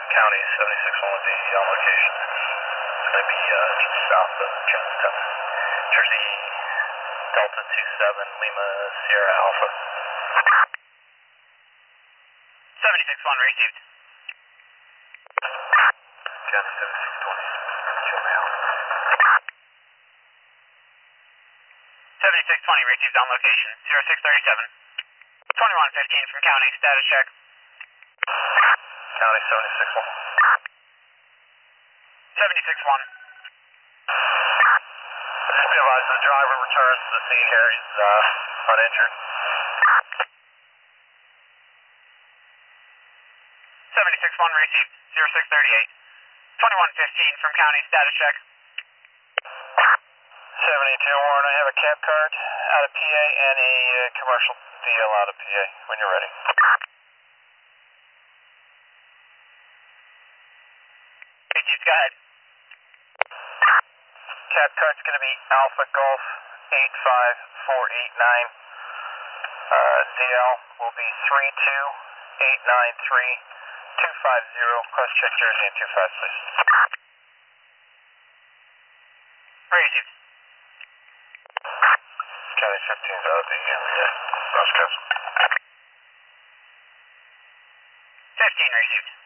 County 76 will be on location. It's going to be just south of Jonestown. Jersey Delta 27 Lima Sierra Alpha. 76-1 received. County 7620 Julia Alpha. 7620 received on location. 0637. 2115 from County, status check. County 76 1. 76-1. Just be advised the driver returns to the scene here. He's uninjured. 76-1 received. 0638. 2115 from County, status check. 72 Warren, I have a cab card out of PA and a commercial DL out of PA when you're ready. Received, go ahead. Cab card's going to be Alpha Golf 85489. DL will be 32893 250. Cross check Jersey and 25, please. Received. County 15's out of the Roscoe. 15 received.